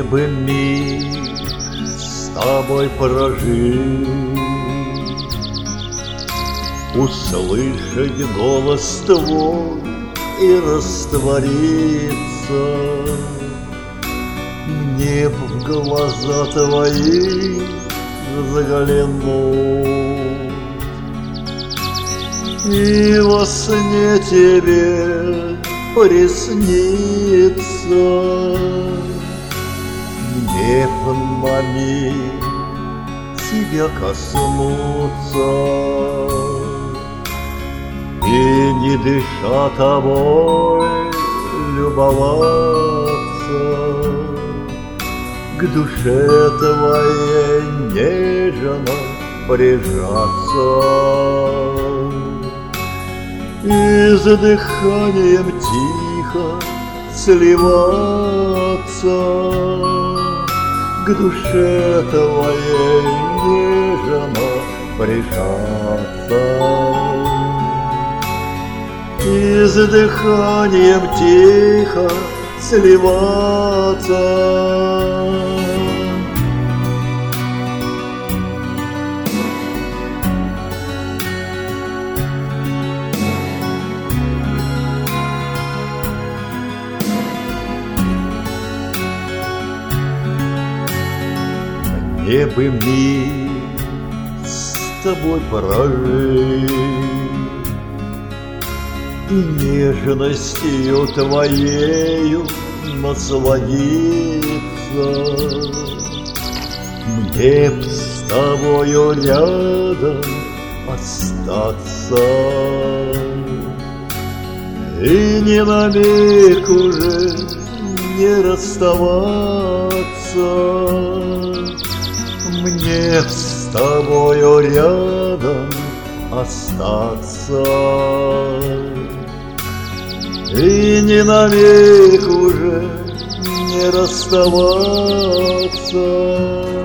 Мне бы миг с тобой прожить, услышать голос твой и раствориться. Мне б в глаза твои заглянуть и во сне тебе присниться. Мне б на миг тебя коснуться и, не дыша тобой, любоваться, к душе твоей нежно прижаться и с дыханием тихо сливаться, к душе твоей нежно прижаться и с дыханием тихо сливаться. Мне бы миг с тобой прожить и нежностью твоею насладиться. Мне б с тобою рядом остаться и ни на миг уже не расставаться. Мне с тобою рядом остаться и ни на миг уже не расставаться.